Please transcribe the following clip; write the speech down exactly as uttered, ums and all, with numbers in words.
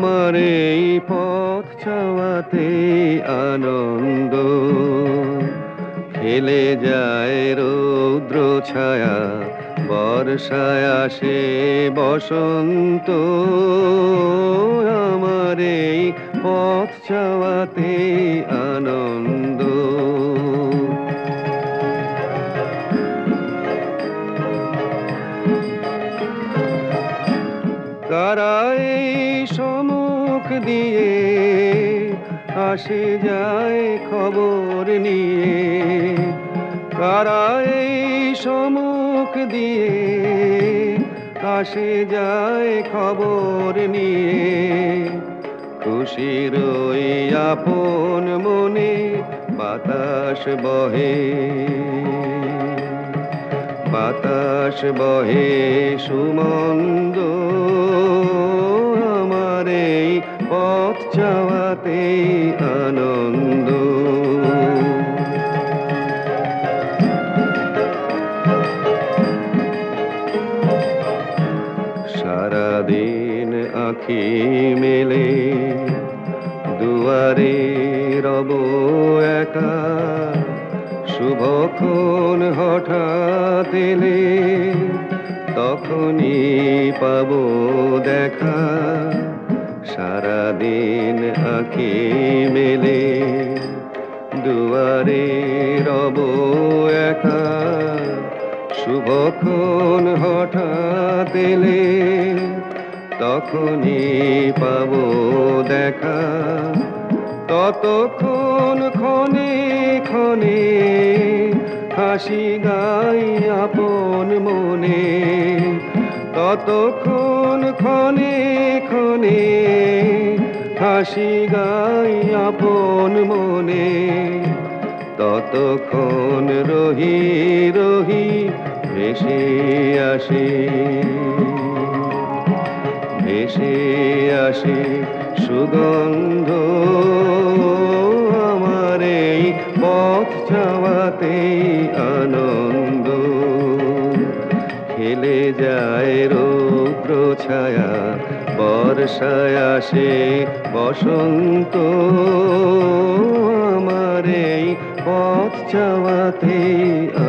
আমার এই পথ চাওয়াতে আনন্দ খেলে যায় রৌদ্র ছায়া, বর্ষায় আসে বসন্ত। আমার এই পথ চাওয়াতে আনন্দ। কারা এই সম্মুখ দিয়ে আসে যায় খবর নিয়ে, কারা এই সম্মুখ দিয়ে আসে যায় খবর নিয়ে। খুশির ওই আপন মনে বাতাস বহে, বাতাস বহে সুমন্দ। আমার এই পথ চাওয়াতে আনন্দ। সারাদিন আঁখি মেলে দুয়ারে রব একা, শুভক্ষণ হঠাৎ এলে তখনই পাবো দেখা। সারাদিন আঁখি মেলে দুয়ারে রব একা, শুভক্ষণ হঠাৎ এলে তখনই পাবো দেখা। ততক্ষণ ক্ষণে ক্ষণে হাসি গাই আপন মনে, ততক্ষণ ক্ষণে ক্ষণে হাসি গাই আপন মনে। ততক্ষণ রহি রহি ভেসে আসে, ভেসে আসে সুগন্ধ। আমার এই পথ চাওয়াতে আনন্দ খেলে যায় রৌদ্র ছায়া, বর্ষায় আসে বসন্ত। আমার এই পথ চাওয়াতে